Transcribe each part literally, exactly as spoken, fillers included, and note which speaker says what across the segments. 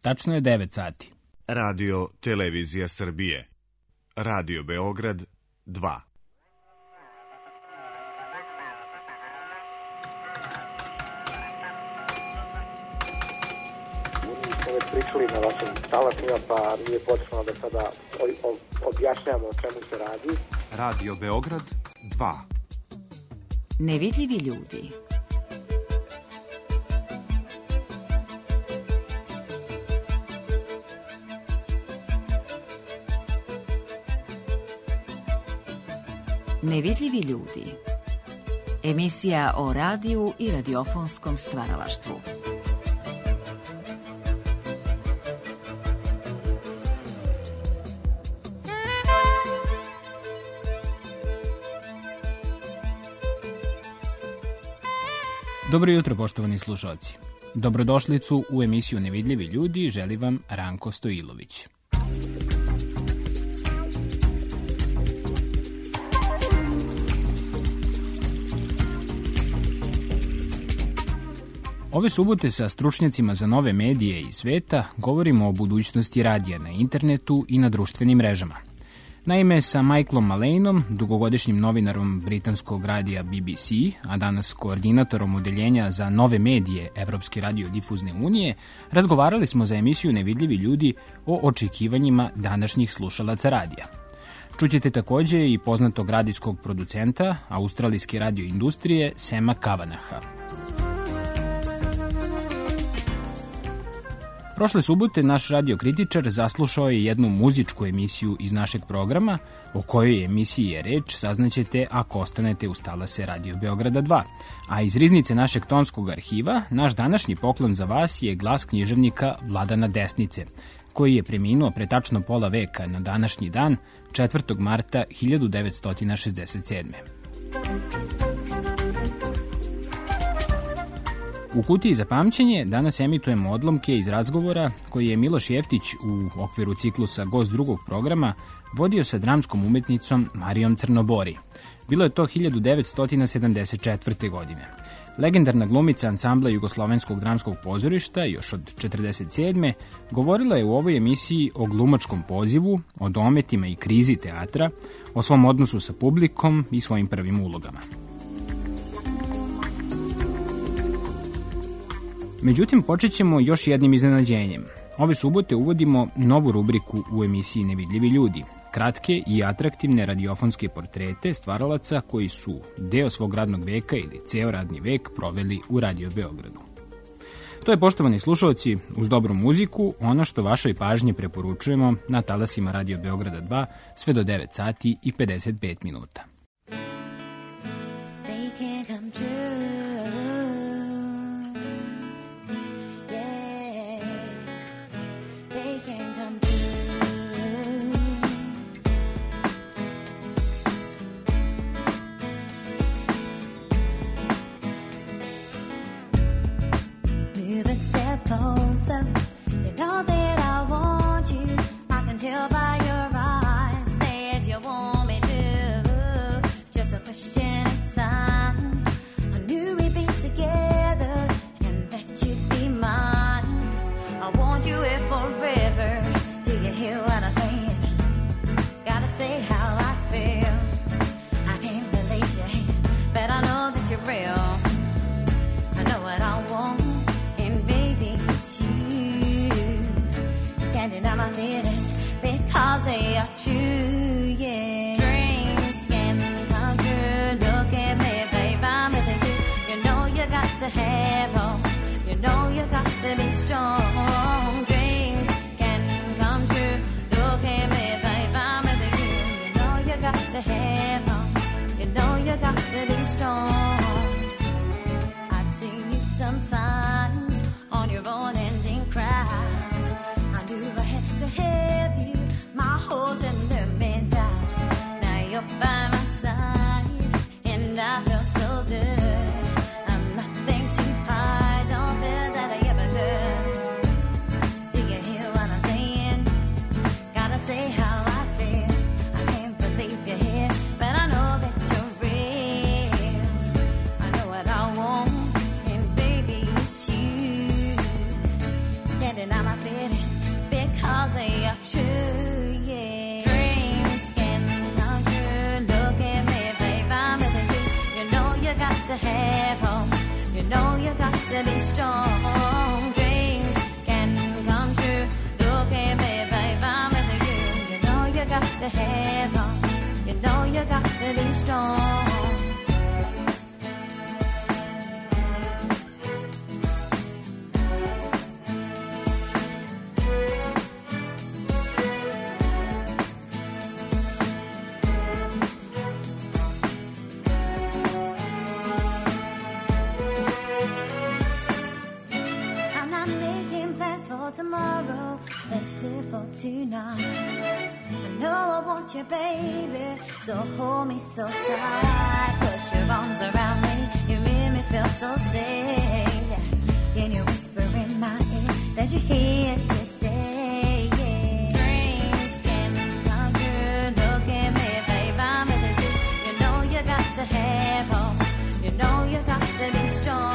Speaker 1: Tačno je devet sati.
Speaker 2: Radio Televizija Srbije. Radio Beograd dva.
Speaker 3: Već pričali na vašim talasima, pa nije potrebno da sada objašnjamo o čemu se radi.
Speaker 2: Radio Beograd dva.
Speaker 4: Nevidljivi ljudi. Nevidljivi ljudi. Emisija o radiju i radiofonskom stvaralaštvu.
Speaker 1: Dobro jutro, poštovani slušalci. Dobrodošlicu u emisiju Nevidljivi ljudi želi vam Ranko Stojilović. Ove subote sa stručnjacima za nove medije i sveta govorimo o budućnosti radija na internetu i na društvenim mrežama. Naime, sa Michaelom Maleynom, dugogodišnjim novinarom britanskog radija B B C, a danas koordinatorom odeljenja za nove medije Evropske radiodifuzne unije, razgovarali smo za emisiju Nevidljivi ljudi o očekivanjima današnjih slušalaca radija. Čućete također i poznatog radijskog producenta australijske radioindustrije Sema Kavanaha. Prošle subote naš radiokritičar zaslušao je jednu muzičku emisiju iz našeg programa, o kojoj emisiji je reč saznaćete ako ostanete uz talase Radio Beograda dva. A iz riznice našeg tonskog arhiva, naš današnji poklon za vas je glas književnika Vladana Desnice, koji je preminuo pre tačno pola veka na današnji dan, četvrtog marta hiljadu devetsto šezdeset sedme. U kutiji za pamćenje danas emitujemo odlomke iz razgovora koji je Miloš Jeftić u okviru ciklusa Gost drugog programa vodio sa dramskom umetnicom Marijom Crnobori. Bilo je to hiljadu devetsto sedamdeset četvrte. godine. Legendarna glumica ansambla Jugoslovenskog dramskog pozorišta još od četrdeset sedme. govorila je u ovoj emisiji o glumačkom pozivu, o dometima i krizi teatra, o svom odnosu sa publikom i svojim prvim ulogama. Međutim, počet ćemo još jednim iznenađenjem. Ove subote uvodimo novu rubriku u emisiji Nevidljivi ljudi. Kratke i atraktivne radiofonske portrete stvaralaca koji su deo svog radnog veka ili ceo radni vek proveli u Radio Beogradu. To je, poštovani slušalci, uz dobru muziku, ono što vašoj pažnji preporučujemo na talasima Radio Beograda dva sve do devet sati i pedeset pet minuta.
Speaker 5: I knew I had to have you, my whole tender man. it is because they are true, yeah. Dreams can come true. Look at me, babe, I'm with you. You know you got to have hope. You know you got to be strong. Dreams can come true. Look at me, babe, I'm with you. You know you got to have hope. You know you got to be strong. Tomorrow, let's live for tonight. I know I want you, baby, so hold me so tight. Put your arms around me, you make me feel so safe. Can you whisper in my ear that you're here to stay? Yeah. Dreams can come true. Look at me, babe, I'm with you. You know you got to have hope. You know you got to be strong.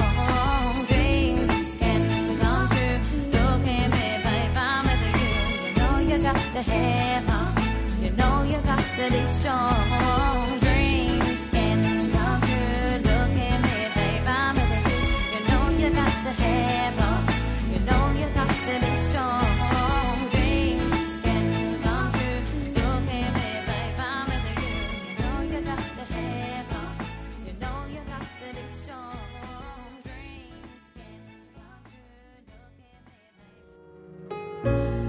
Speaker 5: To have on. You know you got to be strong. Dreams can come true. Look at me, babe, I'm with you. You know you got to have on. You know you got to be strong. Dreams can come true. Look at me, babe, I'm with you. You know you got to have on. You know you got to be strong. Dreams can come true. Look at me, babe.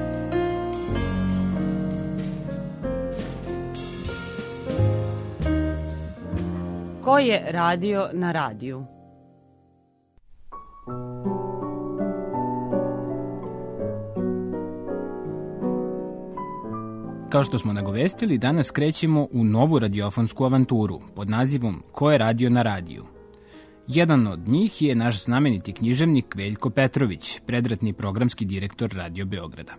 Speaker 6: Ko je radio na radiju?
Speaker 1: Kao što smo nagovestili, danas krećemo u novu radiofonsku avanturu pod nazivom Ko je radio na radiju? Jedan od njih je naš znameniti književnik Veljko Petrović, predratni programski direktor Radio Beograda.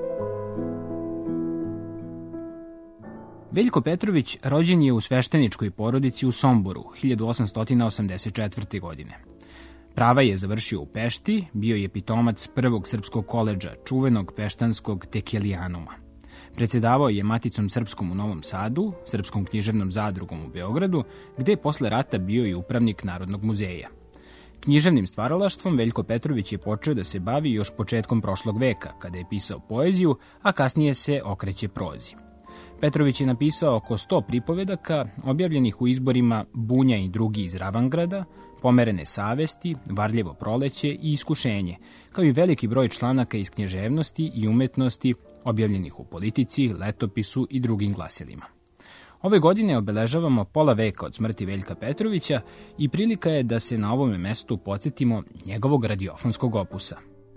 Speaker 1: Veljko Petrović rođen je u svešteničkoj porodici u Somboru hiljadu osamsto osamdeset četvrte. godine. Prava je završio u Pešti, bio je pitomac prvog srpskog koledža, čuvenog peštanskog Tekelijanuma. Predsjedavao je Maticom srpskom u Novom Sadu, Srpskom književnom zadrugom u Beogradu, gde je posle rata bio i upravnik Narodnog muzeja. Književnim stvaralaštvom Veljko Petrović je počeo da se bavi još početkom prošlog veka, kada je pisao poeziju, a kasnije se okreće prozi. Petrović je napisao oko sto pripovedaka, objavljenih u izborima Bunja i drugi iz Ravangrada, Pomerene savesti, Varljevo proleće i Iskušenje, kao i veliki broj članaka iz književnosti i umetnosti, objavljenih u Politici, Letopisu i drugim glasilima. Ove godine obeležavamo pola veka od smrti Veljka Petrovića i prilika je da se na ovome mestu podsjetimo njegovog radiofonskog opusa.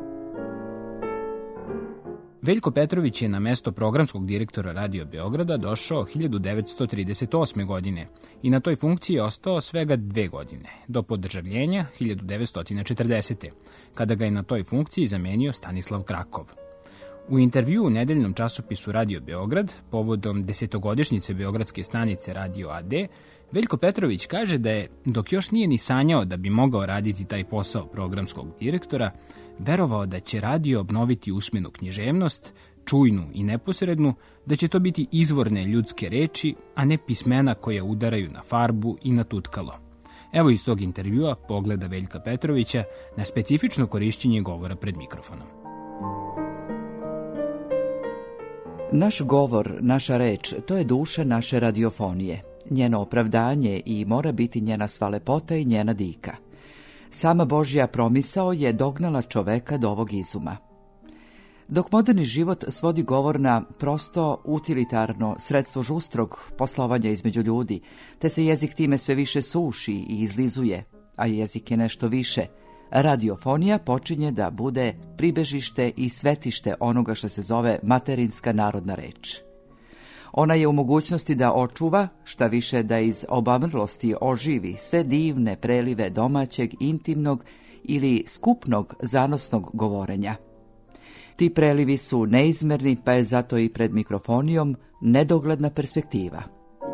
Speaker 1: Veljko Petrović je na mesto programskog direktora Radio Beograda došao hiljadu devetsto trideset osme. godine i na toj funkciji je ostao svega dve godine, do podržavljenja hiljadu devetsto četrdesete. kada ga je na toj funkciji zamenio Stanislav Krakov. U intervjuu u nedeljnom časopisu Radio Beograd, povodom desetogodišnjice beogradske stanice Radio A D, Veljko Petrović kaže da je, dok još nije ni sanjao da bi mogao raditi taj posao programskog direktora, verovao da će radio obnoviti usmenu književnost, čujnu i neposrednu, da će to biti izvorne ljudske reči, a ne pismena koja udaraju na farbu i na tutkalo. Evo iz tog intervjua pogleda Veljka Petrovića na specifično korišćenje govora pred mikrofonom.
Speaker 7: Naš govor, naša reč, to je duša naše radiofonije, njeno opravdanje i mora biti njena sva lepota i njena dika. Sama Božja promisao je dognala čoveka do ovog izuma. Dok moderni život svodi govor na prosto, utilitarno sredstvo žustrog poslovanja između ljudi, te se jezik time sve više suši i izlizuje, a jezik je nešto više, radiofonija počinje da bude pribežište i svetište onoga što se zove materinska narodna reč. Ona je u mogućnosti da očuva, šta više da iz obamrlosti oživi sve divne prelive domaćeg, intimnog ili skupnog zanosnog govorenja. Ti prelivi su neizmerni, pa je zato i pred mikrofonijom nedogledna perspektiva.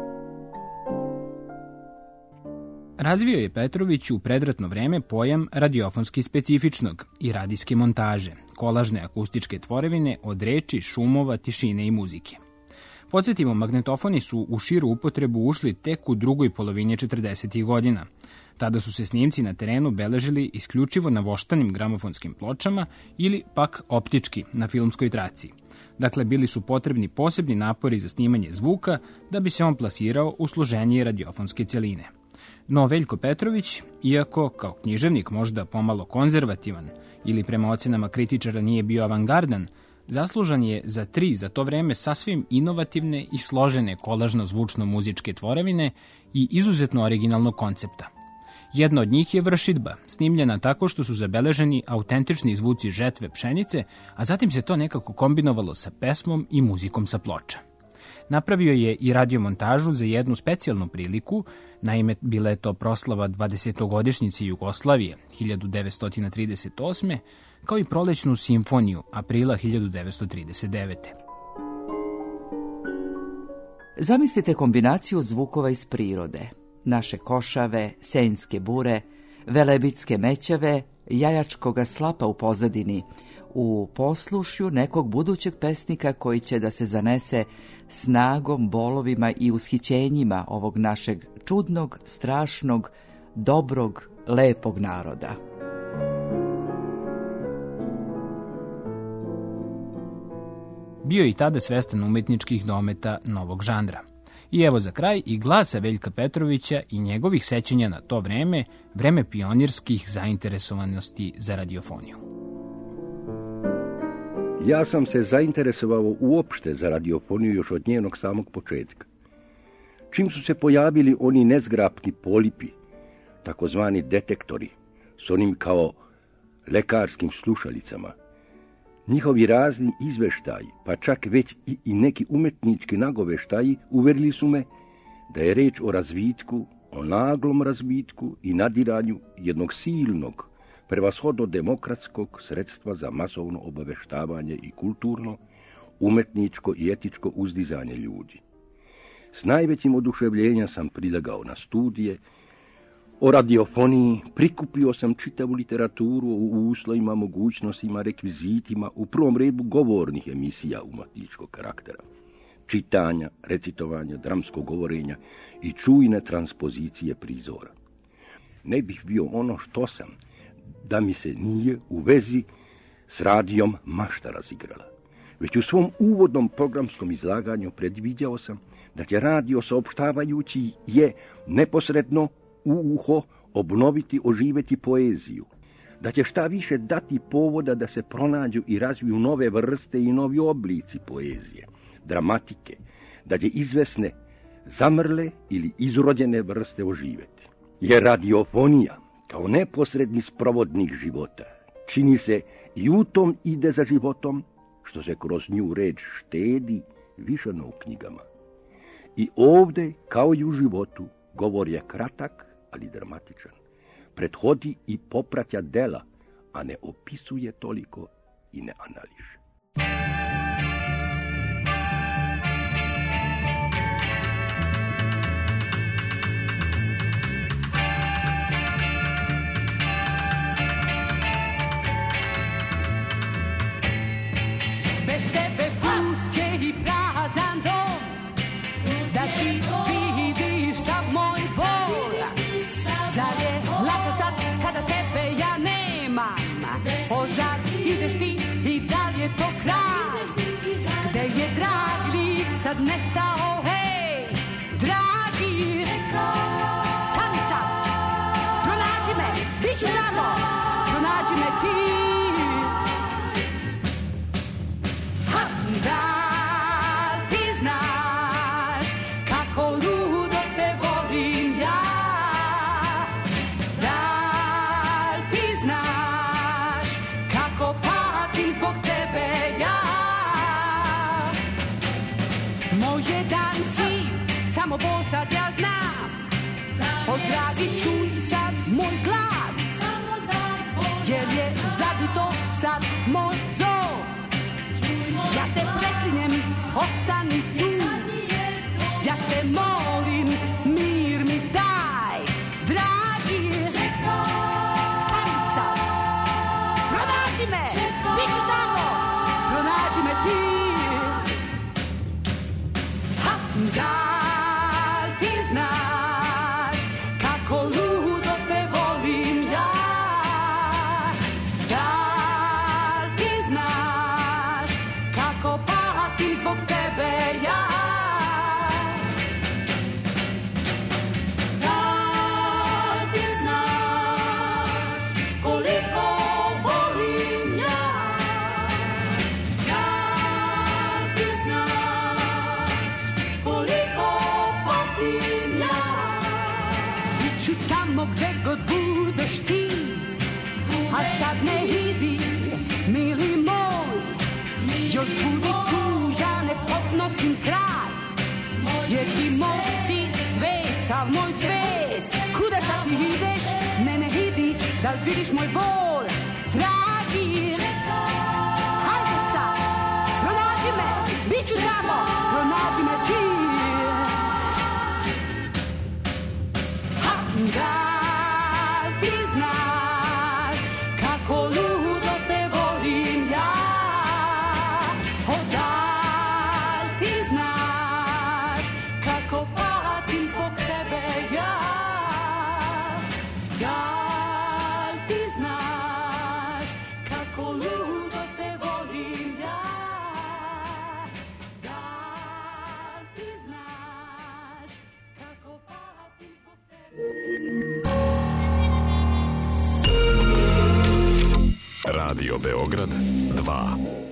Speaker 1: Razvio je Petrović u predratno vreme pojam radiofonski specifičnog i radijske montaže, kolažne akustičke tvorevine od reči, šumova, tišine i muzike. Podsjetimo, magnetofoni su u širu upotrebu ušli tek u drugoj polovini četrdesetih godina. Tada su se snimci na terenu beležili isključivo na voštanim gramofonskim pločama ili pak optički na filmskoj traci. Dakle, bili su potrebni posebni napori za snimanje zvuka da bi se on plasirao u složenije radiofonske celine. No Veljko Petrović, iako kao književnik možda pomalo konzervativan ili prema ocenama kritičara nije bio avangardan, zaslužan je za tri za to vreme sasvim inovativne i složene kolažno-zvučno-muzičke tvorevine i izuzetno originalnog koncepta. Jedna od njih je Vršidba, snimljena tako što su zabeleženi autentični zvuci žetve pšenice, a zatim se to nekako kombinovalo sa pesmom i muzikom sa ploča. Napravio je i radiomontažu za jednu specijalnu priliku, naime bila je to proslava dvadesetogodišnjice Jugoslavije hiljadu devetsto trideset osme, kao i prolećnu simfoniju aprila hiljadu devetsto trideset devete.
Speaker 7: Zamislite kombinaciju zvukova iz prirode. Naše košave, senjske bure, velebitske mećave, jajačkoga slapa u pozadini, u poslušju nekog budućeg pesnika koji će da se zanese snagom, bolovima i ushićenjima ovog našeg čudnog, strašnog, dobrog, lepog naroda.
Speaker 1: Bio je i tada svestan umetničkih dometa novog žanra. I evo za kraj i glasa Veljka Petrovića i njegovih sećanja na to vreme, vreme pionirskih zainteresovanosti za radiofoniju.
Speaker 8: Ja sam se zainteresovao uopšte za radiofoniju još od njenog samog početka. Čim su se pojavili oni nezgrapni polipi, takozvani detektori, s onim kao lekarskim slušalicama, njihovi razni izveštaji, pa čak već i, i neki umetnički nagoveštaji, uverili su me da je reč o razvitku, o naglom razvitku i nadiranju jednog silnog, prevashodno demokratskog sredstva za masovno obaveštavanje i kulturno, umetničko i etičko uzdizanje ljudi. S najvećim oduševljenjem sam prilegao na studije o radiofoniji, prikupio sam čitavu literaturu u uslovima, mogućnostima, rekvizitima, u prvom redu govornih emisija umetničkog karaktera, čitanja, recitovanja, dramskog govorenja i čujne transpozicije prizora. Ne bih bio ono što sam, da mi se nije u vezi s radijom mašta razigrala. Već u svom uvodnom programskom izlaganju predviđao sam da će radio saopštavajući je neposredno u uho obnoviti, oživeti poeziju, da će šta više dati povoda da se pronađu i razviju nove vrste i novi oblici poezije, dramatike, da će izvesne, zamrle ili izrođene vrste oživeti. Jer radiofonija, kao neposredni sprovodnik života, čini se i u tom ide za životom, što se kroz nju reč štedi višano u knjigama. I ovde, kao i u životu, govor je kratak, ali dramatičan. Prethodi i popraća dela, a ne opisuje toliko i ne anališe.
Speaker 9: Bez tebe pust je i prazan dom, da ti vidiš sav moj bol. Zar je lako sad kada tebe ja nemam? Pozad ideš ti i da li je to kraj? Gde je dragi lik sad nestao, hej, dragi? Stani sad, pronađi me, bit ću tamo, pronađi me ti. Da li ti znaš kako ludo te volim ja? Da li ti znaš kako patim zbog tebe ja? Moj jedan si, samo bol sad ja znam, pozdravit ću sad moj glas, jer je zadito sad moj zov. Ja te preklinjem, ostani tu. Ja te molim, mir mi daj. Dragi, stani sad. Pronađi me, bit ću tamo. još budi tu, ja ne podnosim kraj, jer ti moj si svet, sav moj svet. Kuda sad ti ideš, mene vidi, da li vidiš moj bol, dragi. Hajde sad, pronađi me, bit ću tamo, pronađi me ti. Ha, da li ti znaš kako ludo te volim ja? O, da li ti znaš kako patim zbog tebe ja? Da li ti znaš kako ludo te volim ja? Da li ti znaš kako patim zbog tebe?
Speaker 10: Radio Beograd dva.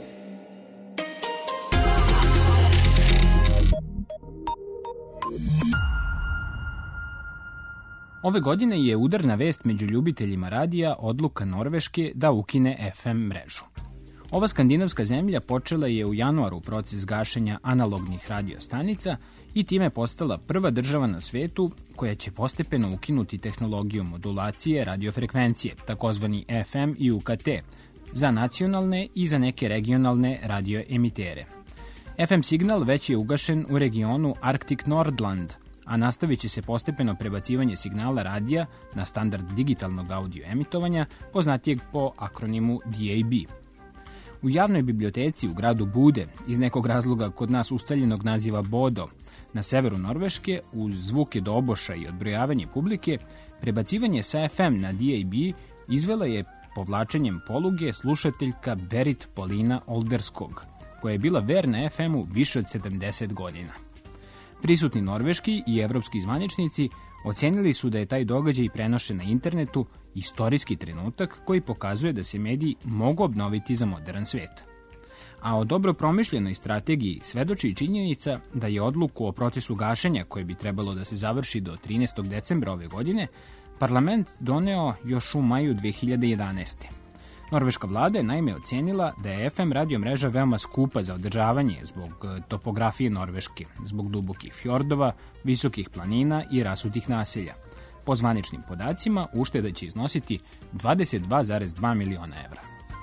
Speaker 1: Ove godine je udarna vest među ljubiteljima radija odluka Norveške da ukine F M mrežu. Ova skandinavska zemlja počela je u januaru proces gašenja analognih radiostanica i time postala prva država na svetu koja će postepeno ukinuti tehnologiju modulacije radiofrekvencije, takozvani F M i U K T, za nacionalne i za neke regionalne radioemitere. F M signal već je ugašen u regionu Arctic Nordland, a nastavit će se postepeno prebacivanje signala radija na standard digitalnog audio emitovanja, poznatijeg po akronimu D A B. U javnoj biblioteci u gradu Bude, iz nekog razloga kod nas ustaljenog naziva Bodo, na severu Norveške, uz zvuke doboša i odbrojavanje publike, prebacivanje sa F M na D A B izvela je povlačenjem poluge slušateljka Berit Polina Olderskog, koja je bila verna F M-u više od sedamdeset godina. Prisutni norveški i evropski zvaničnici ocenili su da je taj događaj prenošen na internetu istorijski trenutak koji pokazuje da se mediji mogu obnoviti za modern svet. A o dobro promišljenoj strategiji svedoči činjenica da je odluku o procesu gašenja, koje bi trebalo da se završi do trinaestog decembra ove godine, parlament doneo još u maju dve hiljade jedanaeste. Norveška vlada je naime ocenila da je F M radio mreža veoma skupa za održavanje zbog topografije Norveške, zbog dubokih fjordova, visokih planina i rasutih naselja. Po zvaničnim podacima, ušteda će iznositi dvadeset dva zarez dva miliona evra.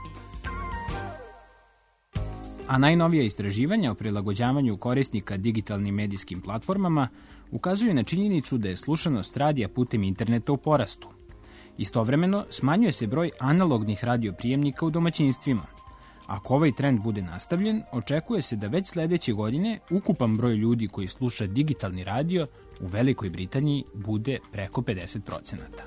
Speaker 1: A najnovija istraživanja o prilagođavanju korisnika digitalnim medijskim platformama ukazuju na činjenicu da je slušanost radija putem interneta u porastu. Istovremeno, smanjuje se broj analognih radioprijemnika u domaćinstvima. Ako ovaj trend bude nastavljen, očekuje se da već sledeće godine ukupan broj ljudi koji sluša digitalni radio u Velikoj Britaniji bude preko pedeset procenata.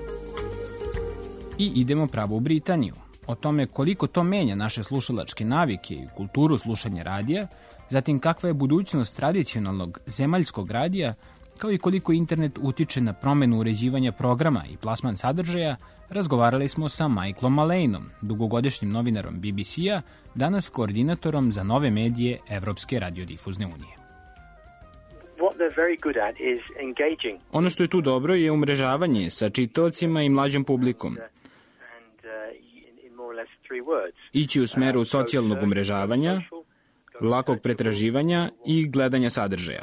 Speaker 1: I idemo pravo u Britaniju. O tome koliko to menja naše slušalačke navike i kulturu slušanja radija, zatim kakva je budućnost tradicionalnog zemaljskog radija, kao i koliko internet utiče na promenu uređivanja programa i plasman sadržaja, razgovarali smo sa Michaelom Maleynom, dugogodišnjim novinarom B B C-a, danas koordinatorom za nove medije Evropske radiodifuzne unije. Ono što je tu dobro je umrežavanje sa čitaocima i mlađom publikom. Ići u smeru socijalnog umrežavanja, lakog pretraživanja i gledanja sadržaja.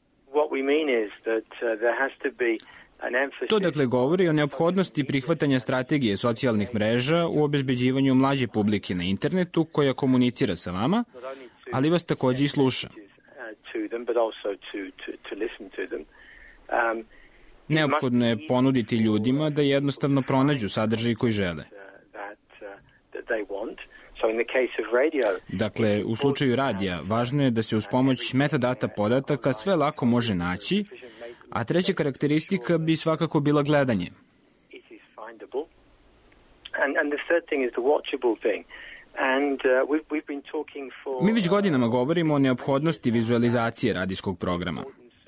Speaker 1: To dakle govori o neophodnosti prihvatanja strategije socijalnih mreža u obezbeđivanju mlađe publike na internetu koja komunicira sa vama, ali vas takođe i sluša. Neophodno je ponuditi ljudima da jednostavno pronađu sadržaj koji žele. Dakle, u slučaju radija, važno je da se uz pomoć metadata podataka sve lako može naći, a treća karakteristika bi svakako bila gledanje. Mi već godinama govorimo o neophodnosti vizualizacije radijskog programa.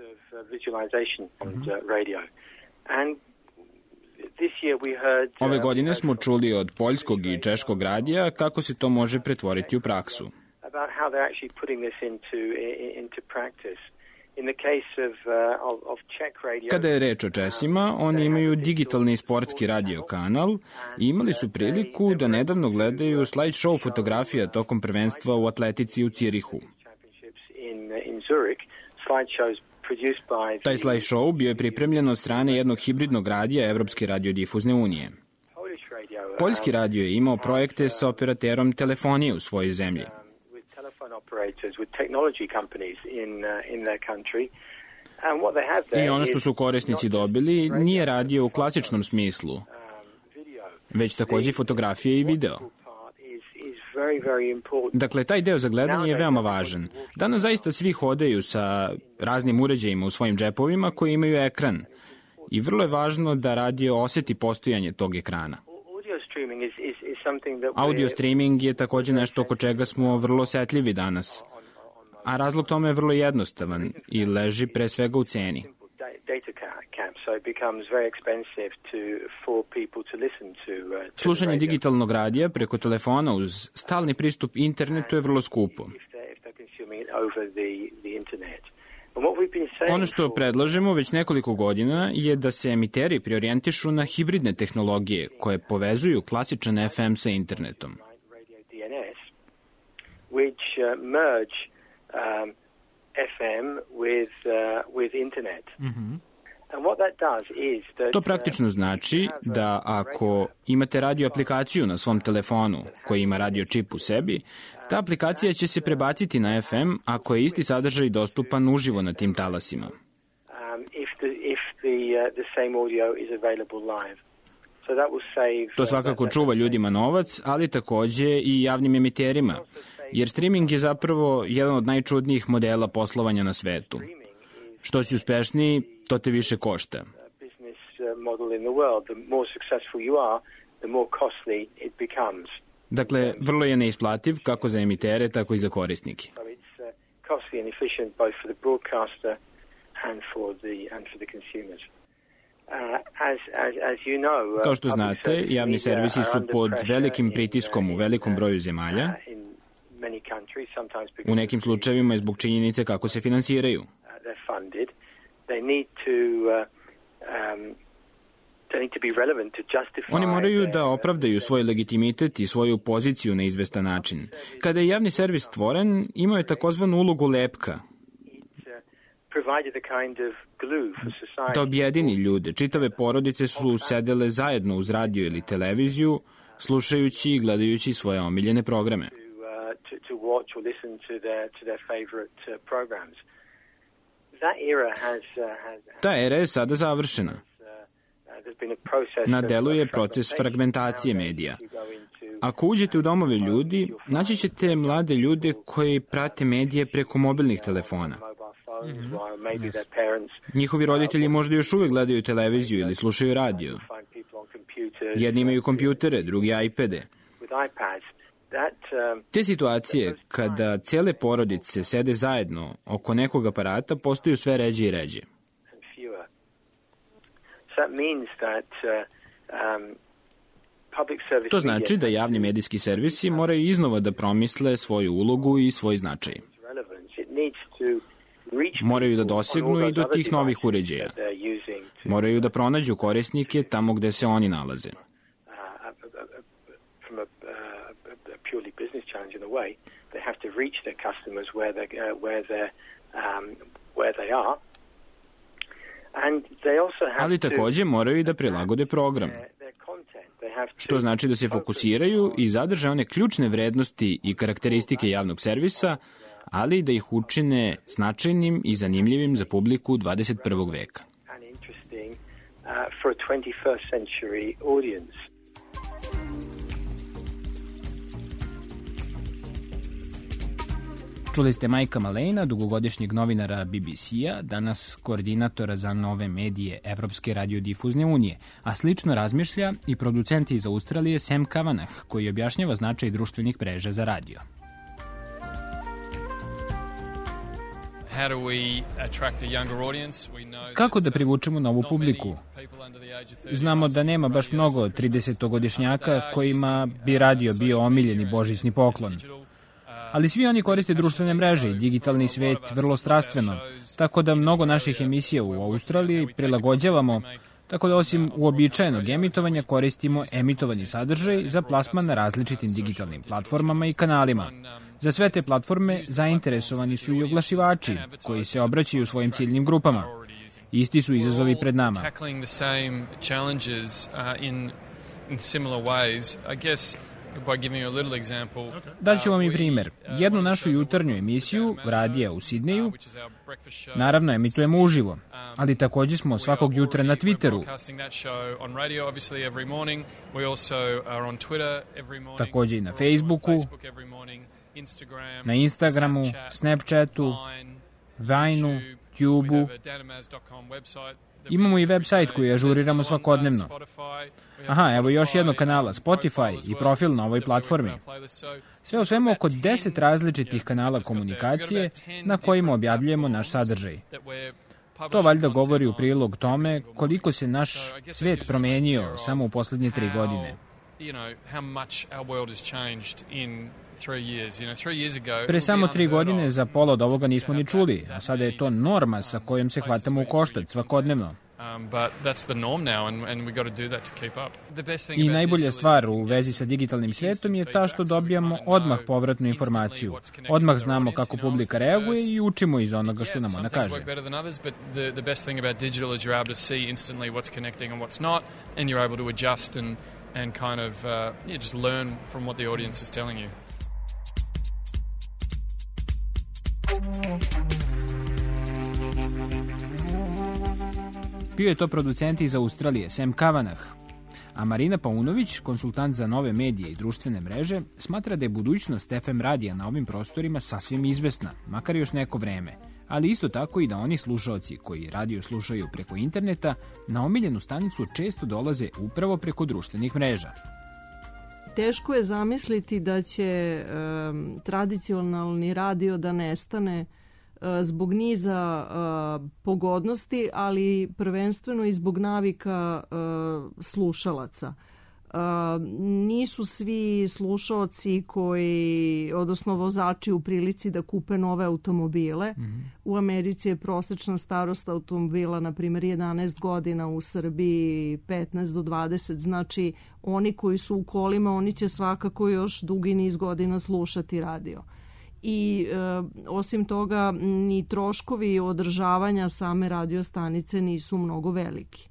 Speaker 1: Ove godine smo čuli od poljskog i češkog radija kako se to može pretvoriti u praksu. Kada je reč o Česima, oni imaju digitalni sportski radio kanal i imali su priliku da nedavno gledaju slideshow fotografija tokom prvenstva u atletici u Cirihu. Taj slideshow bio je pripremljen od strane jednog hibridnog radija Evropske radiodifuzne unije. Poljski radio je imao projekte sa operaterom telefonije u svojoj zemlji. I ono što su korisnici dobili nije radio u klasičnom smislu, već takođe fotografije i video. Dakle, taj deo za gledanje je veoma važan. Danas zaista svi hodaju sa raznim uređajima u svojim džepovima koji imaju ekran i vrlo je važno da radio oseti postojanje tog ekrana. Audio streaming je takođe nešto oko čega smo vrlo osetljivi danas, a razlog tome je vrlo jednostavan i leži pre svega u ceni. Slušanje digitalnog radija preko telefona uz stalni pristup internetu je vrlo skupo. Ono što predlažemo već nekoliko godina je da se emiteri preorijentišu na hibridne tehnologije koje povezuju klasičan F M sa internetom. Mm-hmm. To praktično znači da ako imate radio aplikaciju na svom telefonu koji ima radio čip u sebi, ta aplikacija će se prebaciti na F M ako je isti sadržaj dostupan uživo na tim talasima. To svakako čuva ljudima novac, ali takođe i javnim emiterima, jer streaming je zapravo jedan od najčudnijih modela poslovanja na svetu. Što si uspešniji, to te više košta. Dakle, vrlo je neisplativ kako za emitere, tako i za korisnike. Kao što znate, javni servisi su pod velikim pritiskom u velikom broju zemalja, u nekim slučajevima je zbog činjenice kako se finansiraju. Oni moraju da opravdaju svoj legitimitet i svoju poziciju na izvestan način. Kada je javni servis stvoren, imao je takozvanu ulogu lepka, da objedini ljude. Čitave porodice su sedele zajedno uz radio ili televiziju, slušajući i gledajući svoje omiljene programe. Ta era je sada završena. Na delu je proces fragmentacije medija. Ako uđete u domove ljudi, naći ćete mlade ljude koji prate medije preko mobilnih telefona. Mm-hmm. Njihovi roditelji možda još uvek gledaju televiziju ili slušaju radio. Jedni imaju kompjutere, drugi iPade. Te situacije, kada cele porodice sede zajedno oko nekog aparata, postaju sve ređe i ređe. To znači da javni medijski servisi moraju iznova da promisle svoju ulogu i svoj značaj. Moraju da dosegnu i do tih novih uređaja. Moraju da pronađu korisnike tamo gde se oni nalaze. Ali takođe moraju i da prilagode program, što znači da se fokusiraju i zadrže one ključne vrednosti i karakteristike javnog servisa, ali i da ih učine značajnim i zanimljivim za publiku dvadeset prvog veka. Čuli ste Majka Malejna, dugogodišnjeg novinara B B C-a, danas koordinatora za nove medije Evropske radiodifuzne unije, a slično razmišlja i producent iz Australije Sam Kavanagh, koji objašnjava značaj društvenih mreža za radio. Kako da privučemo novu publiku? Znamo da nema baš mnogo tridesetogodišnjaka kojima bi radio bio omiljeni božićni poklon. Ali svi oni koriste društvene mreže i digitalni svet vrlo strastveno, tako da mnogo naših emisija u Australiji prilagođavamo, tako da osim uobičajenog emitovanja koristimo emitovani sadržaj za plasman na različitim digitalnim platformama i kanalima. Za sve te platforme zainteresovani su i oglašivači koji se obraćaju svojim ciljnim grupama. Isti su izazovi pred nama. Daću vam i primjer. Jednu našu jutarnju emisiju radija u Sidneju naravno emitujemo uživo, ali također smo svakog jutra na Twitteru, također i na Facebooku, na Instagramu, Snapchatu, Vineu, Tubeu. Imamo i web sajt koji ažuriramo svakodnevno. Aha, evo još jednog kanala, Spotify i profil na ovoj platformi. Sve u svemu oko deset različitih kanala komunikacije na kojima objavljujemo naš sadržaj. To valjda govori u prilog tome koliko se naš svijet promenio samo u posljednje tri godine. Pre samo tri godine za pola od ovoga nismo ni čuli, a sada je to norma sa kojom se hvatamo u koštac svakodnevno. I najbolja stvar u vezi sa digitalnim svijetom je ta što dobijamo odmah povratnu informaciju. Odmah znamo kako publika reaguje i učimo iz onoga što nam ona kaže.
Speaker 11: and kind of uh, yeah, just learn from what the audience is telling you.
Speaker 1: Bio je to producent iz Australije, Sam Kavanagh. A Marina Paunović, konsultant za nove medije i društvene mreže, smatra da je budućnost F M radija na ovim prostorima sasvim izvesna, makar još neko vreme. Ali isto tako i da oni slušaoci koji radio slušaju preko interneta, na omiljenu stanicu često dolaze upravo preko društvenih mreža.
Speaker 12: Teško je zamisliti da će um, tradicionalni radio da nestane uh, zbog niza uh, pogodnosti, ali prvenstveno i zbog navika uh, slušalaca. Uh, nisu svi slušaoci koji, odnosno vozači u prilici da kupe nove automobile. Mm-hmm. U Americi je prosječna starost automobila, na primjer, jedanaest godina, u Srbiji petnaest do dvadeset. Znači, oni koji su u kolima, oni će svakako još dugi niz godina slušati radio. I e, osim toga, ni troškovi održavanja same radio stanice nisu mnogo veliki.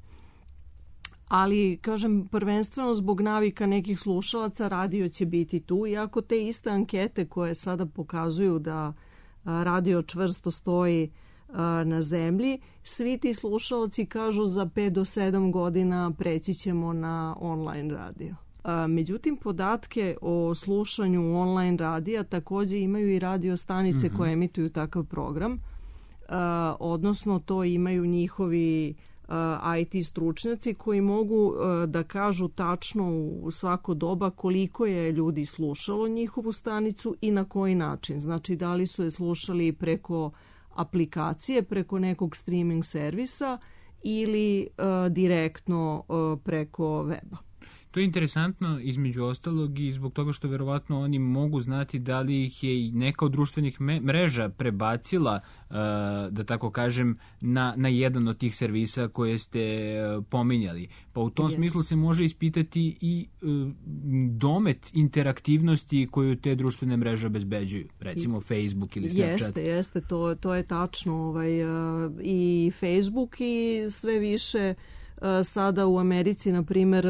Speaker 12: Ali, kažem, prvenstveno zbog navika nekih slušalaca radio će biti tu, iako te iste ankete koje sada pokazuju da radio čvrsto stoji na zemlji, svi ti slušalci kažu za pet do sedam godina preći ćemo na online radio. Međutim, podatke o slušanju online radija također imaju i radio stanice mm-hmm. koje emituju takav program, odnosno to imaju njihovi I T stručnjaci koji mogu da kažu tačno u svako doba koliko je ljudi slušalo njihovu stanicu i na koji način. Znači, da li su je slušali preko aplikacije, preko nekog streaming servisa ili uh, direktno uh, preko weba.
Speaker 1: To je interesantno između ostalog i zbog toga što verovatno oni mogu znati da li ih je i neka od društvenih mreža prebacila, uh, da tako kažem, na, na jedan od tih servisa koje ste uh, pominjali. Pa u tom yes. smislu se može ispitati i uh, domet interaktivnosti koju te društvene mreže obezbeđuju, recimo Facebook ili Snapchat.
Speaker 12: Jeste, jeste, to, to je tačno. Ovaj, uh, i Facebook i sve više sada u Americi, na primjer,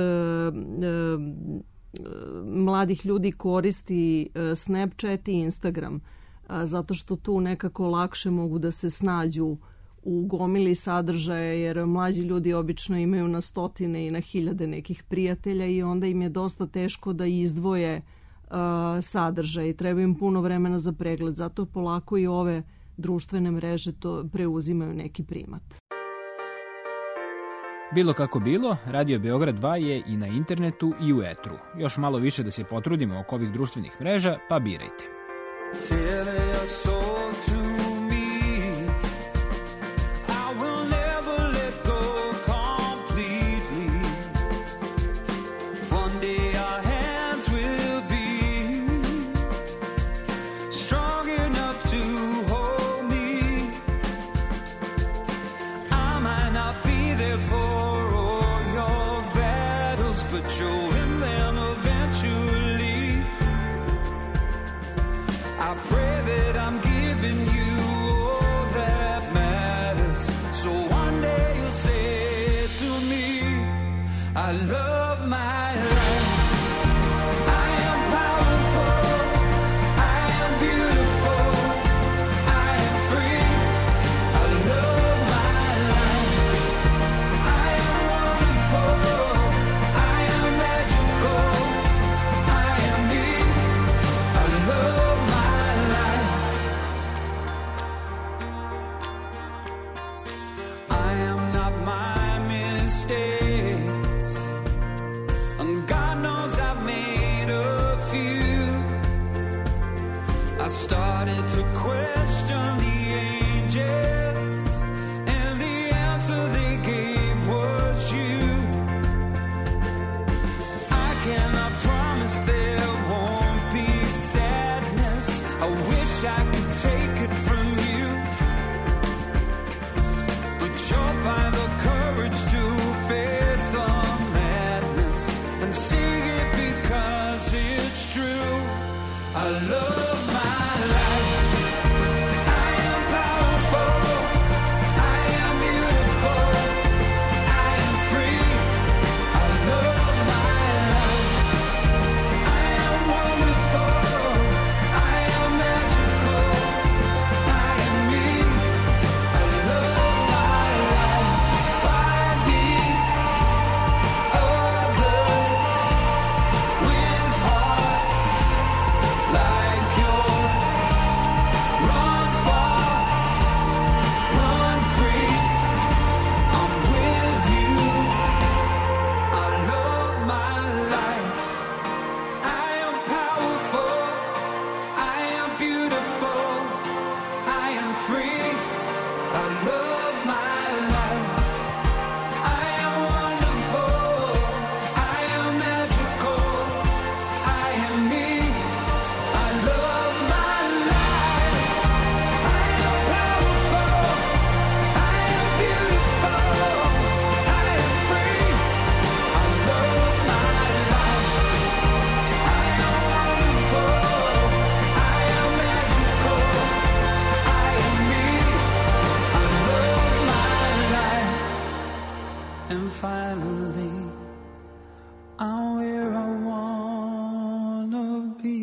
Speaker 12: mladih ljudi koristi Snapchat i Instagram, zato što tu nekako lakše mogu da se snađu u gomili sadržaja, jer mlađi ljudi obično imaju na stotine i na hiljade nekih prijatelja i onda im je dosta teško da izdvoje sadržaj i treba im puno vremena za pregled. Zato polako i ove društvene mreže to preuzimaju neki primat.
Speaker 1: Bilo kako bilo, Radio Beograd dva je i na internetu i u etru. Još malo više da se potrudimo oko ovih društvenih mreža, pa birajte.
Speaker 13: pray that I'm giving you all that matters. So one day you'll say to me, I love my life. I am powerful, I am beautiful, I am free. I love my life. I am wonderful, I am magical, I am me. I love my life. I am not my mistakes, and God knows I've made a few. I started to question the angels, and the answer they gave was you. I cannot promise there won't be sadness. I wish I could take it from you, but you'll find the courage to face the madness and see it because it's true. I love my life. I am powerful, I am beautiful, I am free. I love my life. I am wonderful, I am magical, I am me. I love my life. Finding others with hearts like yours. Run far, run free. I'm with you. I love my life. I am powerful, I am beautiful, I am free. I love my life. I am wonderful, I am magical, I am me. I love my life. I am powerful, I am beautiful, I am free. I love my life. I am wonderful, I am magical, I am me. I love my life. And finally, I'm where I wanna be.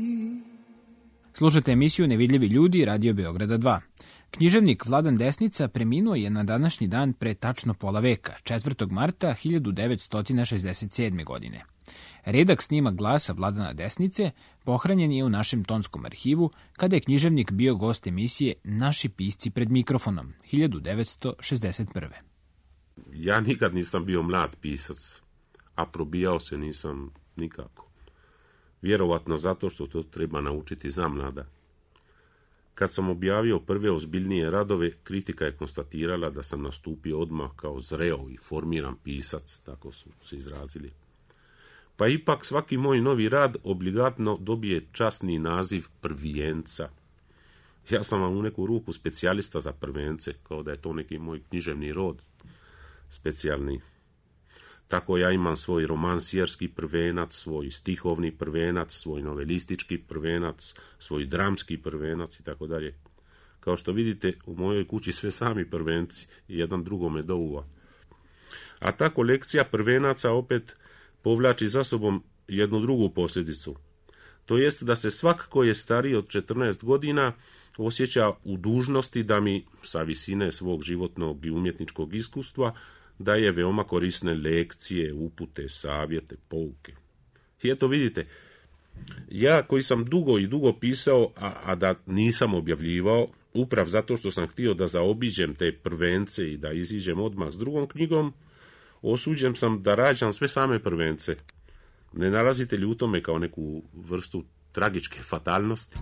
Speaker 1: Slušate emisiju Nevidljivi ljudi, Radio Beograda dva. Književnik Vladan Desnica preminuo je na današnji dan pre tačno pola veka, četvrtog marta hiljadu devetsto šezdeset sedme. godine. Redak snimak glasa Vladana Desnice pohranjen je u našem tonskom arhivu kada je književnik bio gost emisije Naši pisci pred mikrofonom hiljadu devetsto šezdeset prve.
Speaker 14: Ja nikad nisam bio mlad pisac, a probijao se nisam nikako. Vjerovatno zato što to treba naučiti za mlada. Kad sam objavio prve ozbiljnije radove, kritika je konstatirala da sam nastupio odmah kao zreo i formiran pisac, tako su se izrazili. Pa ipak svaki moj novi rad obligatno dobije časni naziv prvijenca. Ja sam vam u neku ruku specijalista za prvence, kao da je to neki moj književni rod specijalni. Tako ja imam svoj romansijerski prvenac, svoj stihovni prvenac, svoj novelistički prvenac, svoj dramski prvenac i tako dalje. Kao što vidite, u mojoj kući sve sami prvenci i jedan drugome douva. A ta kolekcija prvenaca opet povlači za sobom jednu drugu posljedicu. To jest da se svak ko je stariji od četrnaest godina osjeća u dužnosti da mi, sa visine svog životnog i umjetničkog iskustva, daje veoma korisne lekcije, upute, savjete, pouke. I eto vidite, ja koji sam dugo i dugo pisao, a, a da nisam objavljivao, uprav zato što sam htio da zaobiđem te prvence i da iziđem odmah s drugom knjigom, osuđen sam da rađam sve same prvence. Ne nalazite li u tome kao neku vrstu tragičke fatalnosti?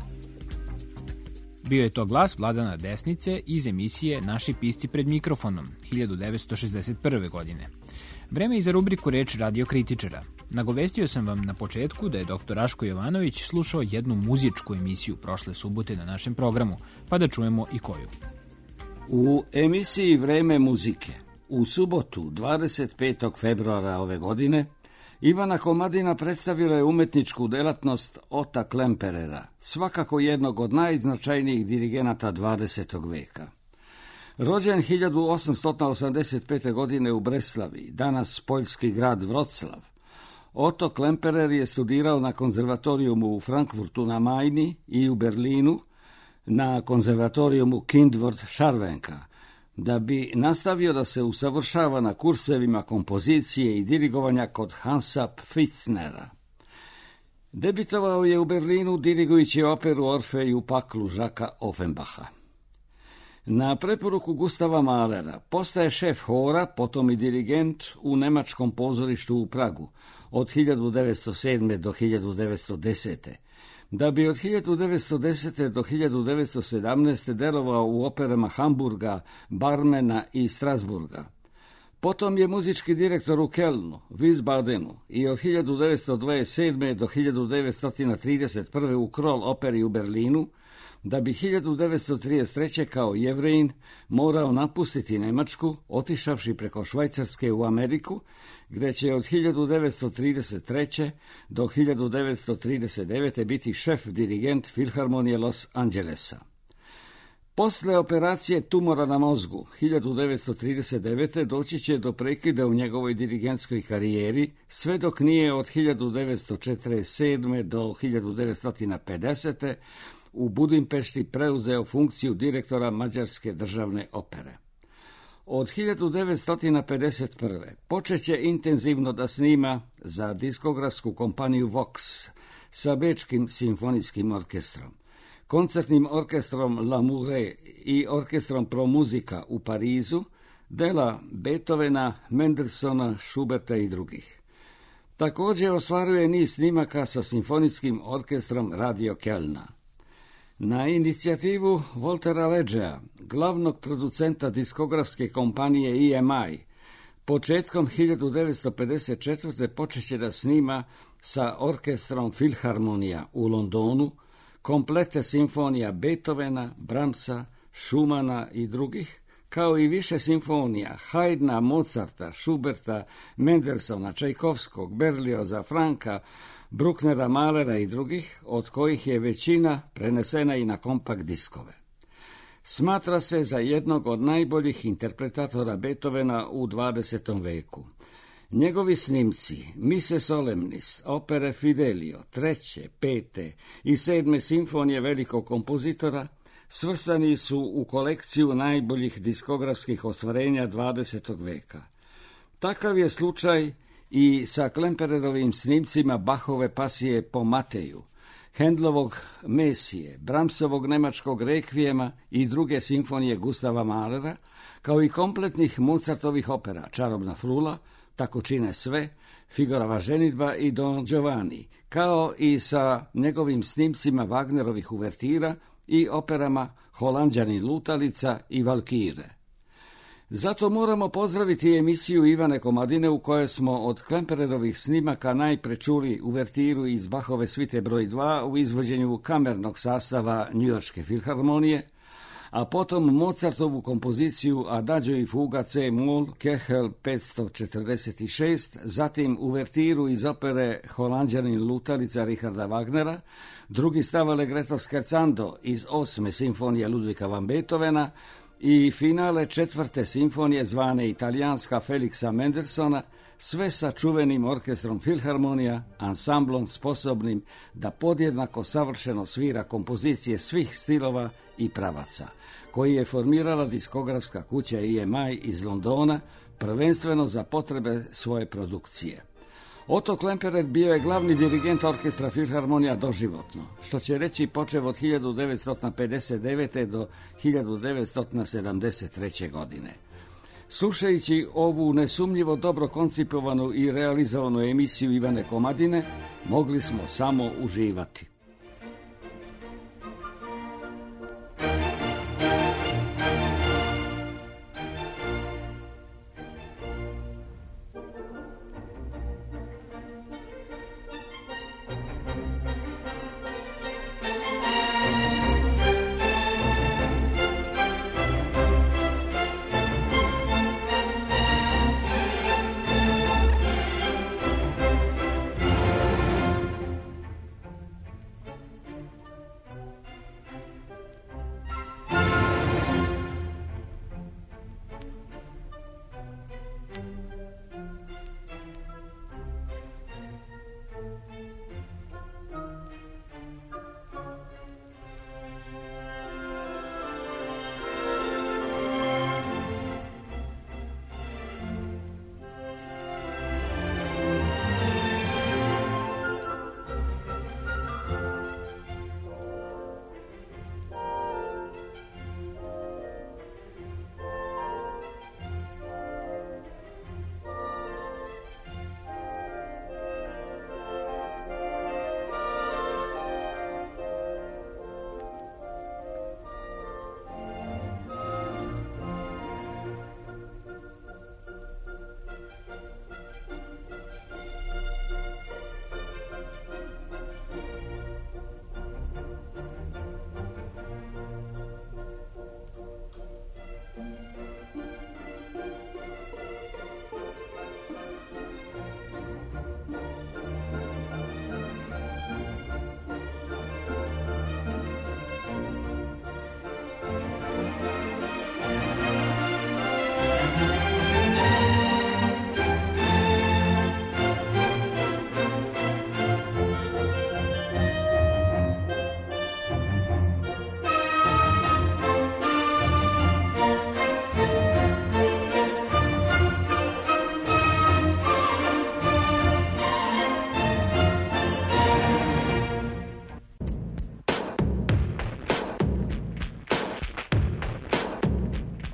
Speaker 1: Bio je to glas Vladana Desnice iz emisije Naši pisci pred mikrofonom hiljadu devetsto šezdeset prve. godine. Vreme je za rubriku Reč radiokritičara. Nagovestio sam vam na početku da je doktor Raško Jovanović slušao jednu muzičku emisiju prošle subote na našem programu, pa da čujemo i koju.
Speaker 15: U emisiji Vreme muzike u subotu dvadeset petog februara ove godine Ivana Komadina predstavila je umetničku delatnost Ota Klemperera, svakako jednog od najznačajnijih dirigenata dvadesetog veka. Rođen hiljadu osamsto osamdeset pete. godine u Breslavi, danas poljski grad Vroclav, Otto Klemperer je studirao na konzervatorijumu u Frankfurtu na Majni i u Berlinu, na konzervatorijumu Kindwort-Scharwenka, da bi nastavio da se usavršava na kursevima kompozicije i dirigovanja kod Hansa Pfiznera. Debitovao je u Berlinu dirigujući operu Orfej u paklu Žaka Offenbacha. Na preporuku Gustava Mahlera postaje šef hora, potom i dirigent u Nemačkom pozorištu u Pragu od hiljadu devetsto sedme. do hiljadu devetsto desete. da bi od hiljadu devetsto desete. do hiljadu devetsto sedamnaeste. delovao u operama Hamburga, Barmena i Strasburga. Potom je muzički direktor u Kelnu, Wiesbadenu i od hiljadu devetsto dvadeset sedme. do hiljadu devetsto trideset prve. u Kroll operi u Berlinu, da bi hiljadu devetsto trideset treće. kao Jevrejin morao napustiti Nemačku, otišavši preko Švajcarske u Ameriku, gdje će od hiljadu devetsto trideset treće. do hiljadu devetsto trideset devete. biti šef dirigent Filharmonije Los Angelesa. Posle operacije tumora na mozgu hiljadu devetsto trideset devete. doći će do prekida u njegovoj dirigentskoj karijeri, sve dok nije od hiljadu devetsto četrdeset sedme. do hiljadu devetsto pedesete. u Budimpešti preuzeo funkciju direktora Mađarske državne opere. Od hiljadu devetsto pedeset prve. počeće intenzivno da snima za diskografsku kompaniju Vox sa Bečkim simfonijskim orkestrom, koncertnim orkestrom L'Amoureux i orkestrom Pro Musica u Parizu, dela Beethovena, Mendelssohna, Schuberta i drugih. Također ostvaruje niz snimaka sa simfonijskim orkestrom Radio Kelna. Na inicijativu Waltera Ledgea, glavnog producenta diskografske kompanije E M I, početkom hiljadu devetsto pedeset četvrte. počeće da snima sa orkestrom Filharmonija u Londonu komplete simfonija Beethovena, Brahmsa, Schumana i drugih, kao i više simfonija Haydna, Mozarta, Schuberta, Mendelssohna, Čajkovskog, Berlioza, Franka, Brucknera, Mahlera i drugih, od kojih je većina prenesena i na kompakt diskove. Smatra se za jednog od najboljih interpretatora Beethovena u dvadesetom veku. Njegovi snimci Mise Solemnis, opere Fidelio, treće, pete i sedme simfonije velikog kompozitora svrstani su u kolekciju najboljih diskografskih ostvarenja dvadesetog veka. Takav je slučaj i sa Klempererovim snimcima Bachove pasije po Mateju, Hendlovog Mesije, Brahmsovog nemačkog rekvijema i druge simfonije Gustava Mahlera, kao i kompletnih Mozartovih opera Čarobna frula, Tako čine sve, Figorova ženidba i Don Giovanni, kao i sa njegovim snimcima Wagnerovih uvertira i operama Holanđanin lutalica i Valkire. Zato moramo pozdraviti emisiju Ivane Komadine u kojoj smo od Klempererovih snimaka najpre čuli uvertiru iz Bachove svite broj dva u izvođenju kamernog sastava Njujorške filharmonije, a potom Mozartovu kompoziciju Adagio i fuga C mol Kehel petsto četrdeset šest, zatim uvertiru iz opere Holanđanin lutalica Richarda Wagnera, drugi stav Allegretto scherzando iz osme simfonije Ludvika van Beethovena i finale četvrte simfonije zvane Italijanska Felixa Mendelssohna, sve sa čuvenim orkestrom Filharmonija, ansamblom sposobnim da podjednako savršeno svira kompozicije svih stilova i pravaca, koji je formirala diskografska kuća E M I iz Londona, prvenstveno za potrebe svoje produkcije. Otto Klemperer bio je glavni dirigent orkestra Filharmonija doživotno, što će reći počev od hiljadu devetsto pedeset devete. do hiljadu devetsto sedamdeset treće. godine. Slušajući ovu nesumnjivo dobro koncipovanu i realizovanu emisiju Ivane Komadine, mogli smo samo uživati.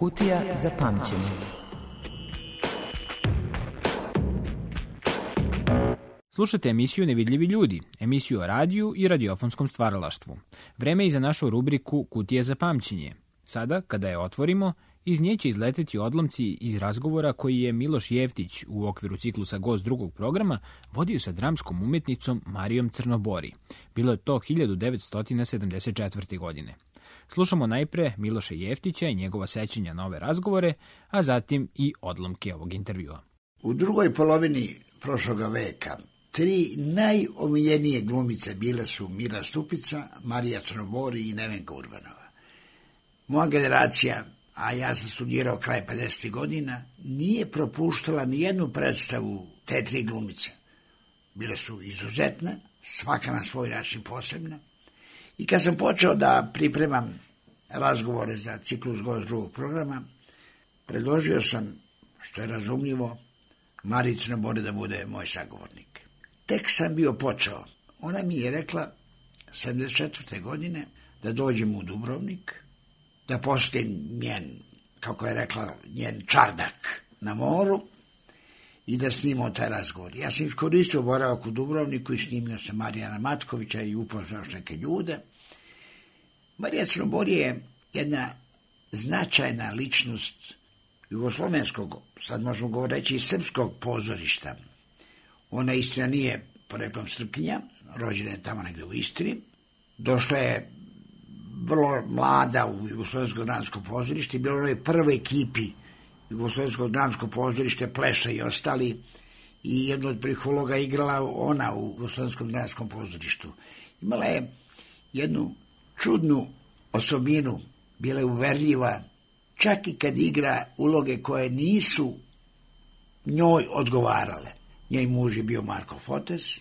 Speaker 16: Kutija za pamćenje.
Speaker 1: Slušate emisiju Nevidljivi ljudi, emisiju o radiju i radiofonskom stvaralaštvu. Vreme je i za našu rubriku Kutije za pamćenje. Sada, kada je otvorimo, iz nje će izleteti odlomci iz razgovora koji je Miloš Jeftić u okviru ciklusa Gost drugog programa vodio sa dramskom umetnicom Marijom Crnobori. Bilo je to hiljadu devetsto sedamdeset četvrte. godine. Slušamo najpre Miloša Jeftića i njegova sećanja na ove razgovore, a zatim i odlomke ovog intervjua.
Speaker 17: U drugoj polovini prošloga veka tri najomiljenije glumice bile su Mira Stupica, Marija Crnobori i Nevenka Urbanova. Moja generacija, a ja sam studirao kraj pedesetih godina, nije propuštala ni jednu predstavu te tri glumice. Bile su izuzetne, svaka na svoj način posebna. I kad sam počeo da pripremam razgovore za ciklus Gost drugog programa, predložio sam, što je razumljivo, Mariji Crnobori da bude moj sagovornik. Tek sam bio počeo. Ona mi je rekla sedamdeset četvrte. godine da dođem u Dubrovnik, da posjetim njen, kako je rekla, njen čardak na moru i da snimao taj razgovor. Ja sam iskoristio boravak u Dubrovniku i snimio sam Marijana Matkovića i upoznao još neke ljude. Marija Crnobori je jedna značajna ličnost jugoslovenskog, sad možemo govoreći i srpskog pozorišta. Ona istina nije poreklom Srpkinja, rođena je tamo negdje u Istri. Došla je vrlo mlada u Jugoslovensko dramsko pozorište, bilo u onoj prvoj ekipi Jugoslovenskog dramskog pozorište, Pleša i ostali, i jednu od prvih uloga igrala ona u Jugoslovenskom dramskom pozorištu. Imala je jednu čudnu osobinu, bila je uverljiva, čak i kad igra uloge koje nisu njoj odgovarale. Njej muž je bio Marko Fotes,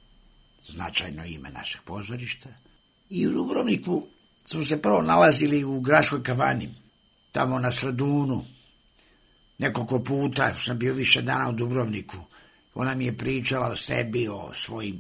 Speaker 17: značajno ime našeg pozorišta. I u Dubrovniku smo se prvo nalazili u gradskoj kafani, tamo na Stradunu. Nekoliko puta sam bio više dana u Dubrovniku. Ona mi je pričala o sebi, o svojim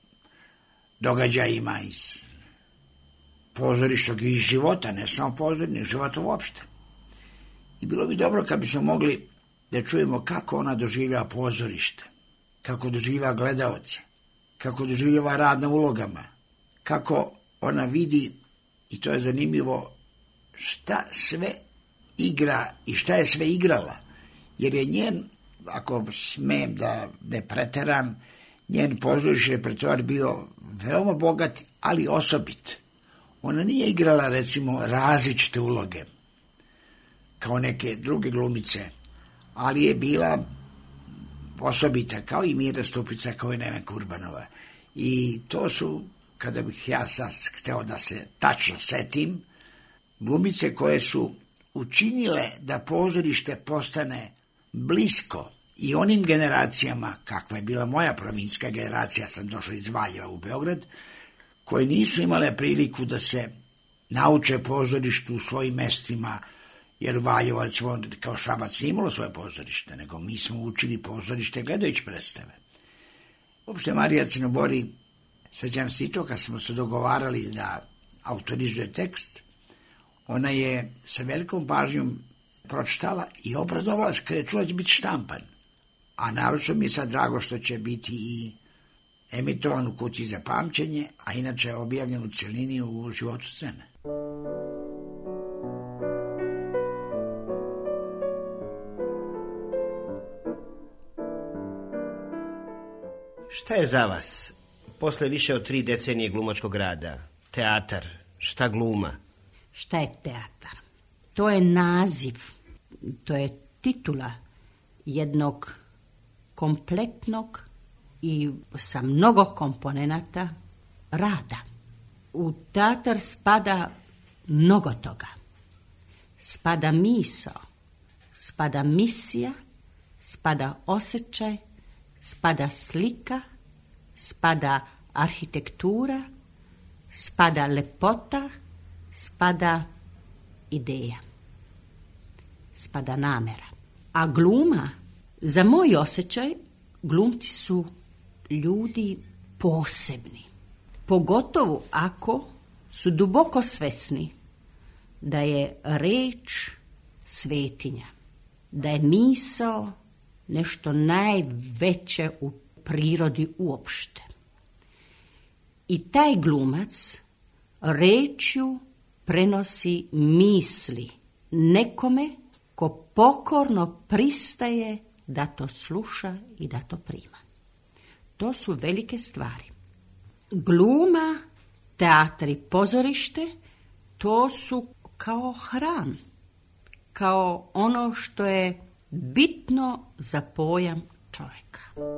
Speaker 17: događajima iz pozorišta i iz života, ne samo pozorišta, života uopšte. I bilo bi dobro kad bismo mogli da čujemo kako ona doživljava pozorište, kako doživljava gledaoce, kako doživljava rad na ulogama, kako ona vidi, i to je zanimljivo, šta sve igra i šta je sve igrala. Jer je njen, ako smem da ne preteram, njen pozorišni repertoar bio veoma bogat, ali osobit. Ona nije igrala, recimo, različite uloge, kao neke druge glumice, ali je bila osobita, kao i Mira Stupica, kao i Nevenka Urbanova. I to su, kada bih ja sad hteo da se tačno setim, glumice koje su učinile da pozorište postane blisko i onim generacijama, kakva je bila moja provinjska generacija, sam došao iz Valjeva u Beograd, koje nisu imale priliku da se nauče pozorištu u svojim mestima, jer Valjevo, recimo, kao Šabac nije imalo svoje pozorište, nego mi smo učili pozorište gledajući predstave. Uopšte Marija Crnobori, sećam se i to kad smo se dogovarali da autorizuje tekst, ona je sa velikom pažnjom pročitala i obradovala se kada je čula da će biti štampan. A naročno mi je sad drago što će biti i emitovan u Kući za pamćenje, a inače objavljen u cjelini u Životu scene.
Speaker 18: Šta je za vas, posle više od tri decenije glumačkog rada, teatar, šta gluma?
Speaker 19: Šta je teatar? To je naziv, to je titula jednog kompletnog i sa mnogo komponenata rada. U teatar spada mnogo toga. Spada misao, spada misija, spada osjećaj, spada slika, spada arhitektura, spada lepota, spada ideja, spada namera. A gluma, za moj osjećaj, glumci su ljudi posebni. Pogotovo ako su duboko svesni da je reč svetinja, da je misao nešto najveće u prirodi uopšte. I taj glumac rečju prenosi misli nekome ko pokorno pristaje da to sluša i da to prima. To su velike stvari. Gluma, teatar i pozorište, to su kao hram, kao ono što je bitno za pojam čovjeka.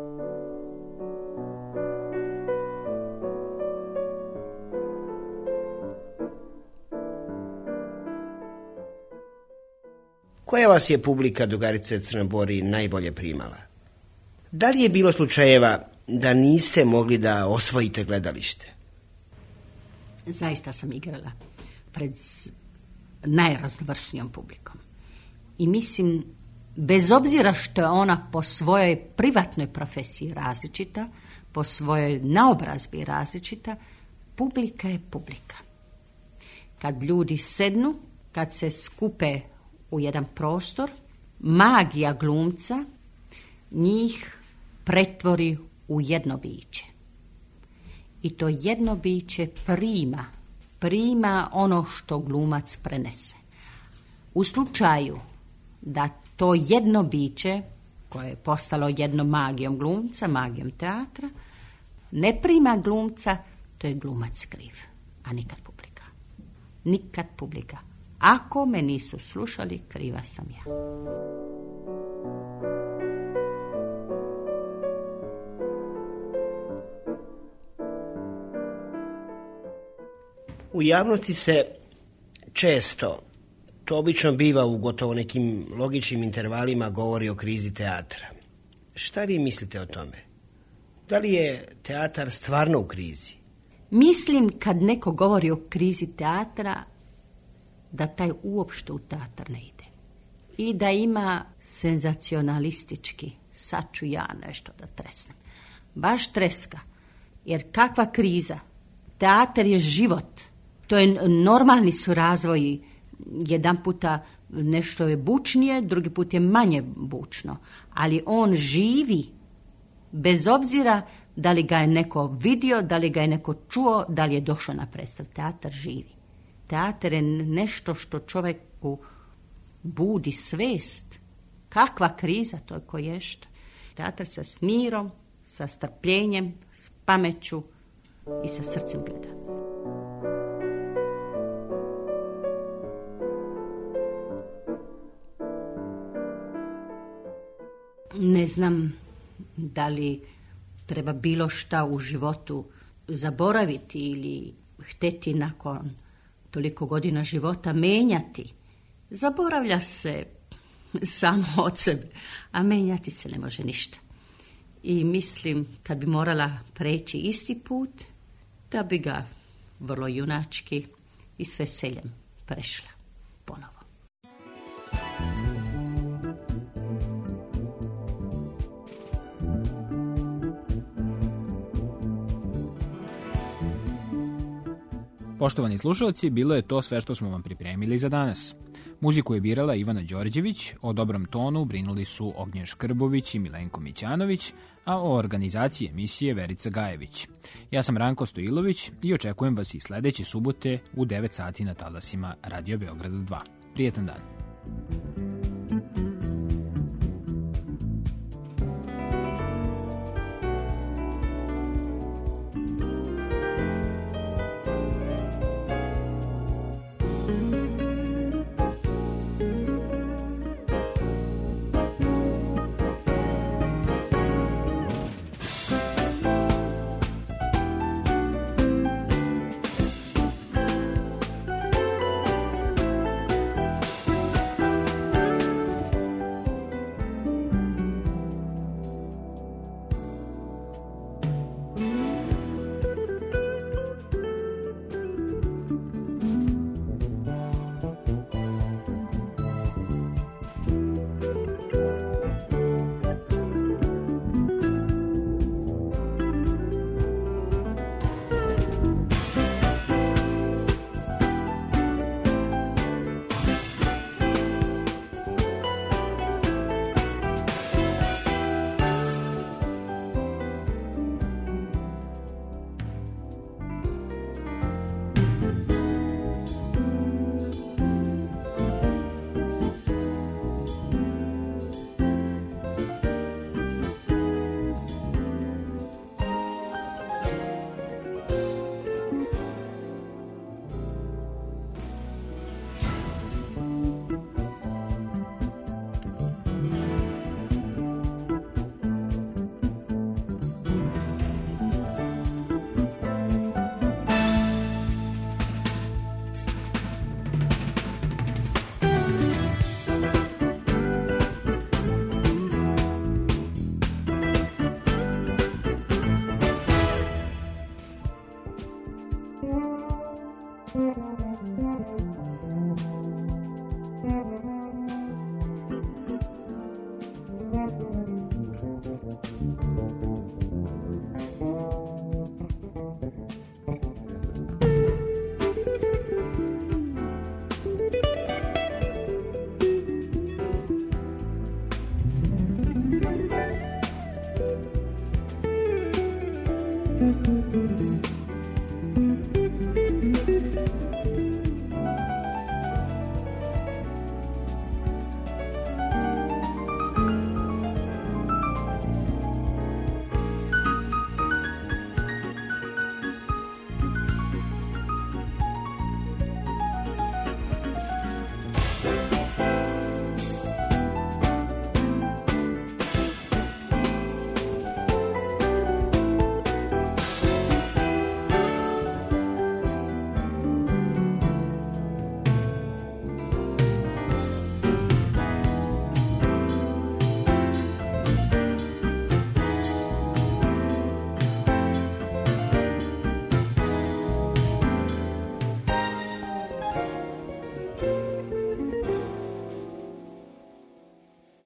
Speaker 18: Koja vas je publika, drugarice Crnobori, najbolje primala? Da li je bilo slučajeva da niste mogli da osvojite gledalište?
Speaker 19: Zaista sam igrala pred najraznovrsnijom publikom. I mislim, bez obzira što je ona po svojoj privatnoj profesiji različita, po svojoj naobrazbi različita, publika je publika. Kad ljudi sednu, kad se skupe u jedan prostor, magija glumca njih pretvori u jedno biće. I to jedno biće prima, prima ono što glumac prenese. U slučaju da to jedno biće, koje je postalo jednom magijom glumca, magijom teatra, ne prima glumca, to je glumac kriv, a nikad publika. Nikad publika. Ako me nisu slušali, kriva sam ja.
Speaker 18: U javnosti se često, to obično biva u gotovo nekim logičnim intervalima, govori o krizi teatra. Šta vi mislite o tome? Da li je teatar stvarno u krizi?
Speaker 19: Mislim, kad neko govori o krizi teatra, da taj uopšte u teatar ne ide. I da ima senzacionalistički, sad ću ja nešto da tresnem. Baš treska. Jer kakva kriza? Teatar je život. To je normalni su razvoji. Jedan puta nešto je bučnije, drugi put je manje bučno. Ali on živi bez obzira da li ga je neko vidio, da li ga je neko čuo, da li je došao na predstav. Teatar živi. Teatar je nešto što čovjeku budi svest. Kakva kriza, to je ko ješta. Teatar sa smirom, sa strpljenjem, s pameću i sa srcem gleda. Ne znam da li treba bilo šta u životu zaboraviti ili hteti nakon toliko godina života menjati. Zaboravlja se samo od sebe, a menjati se ne može ništa. I mislim, kad bi morala preći isti put, da bi ga vrlo junački i s veseljem prešla ponovo.
Speaker 1: Poštovani slušalci, bilo je to sve što smo vam pripremili za danas. Muziku je birala Ivana Đorđević, o dobrom tonu brinuli su Ognjen Škrbović i Milenko Mićanović, a o organizaciji emisije Verica Gajević. Ja sam Ranko Stojilović i očekujem vas i sledeće subote u devet sati na talasima Radio Beograda dva. Prijetan dan.
Speaker 5: Thank you.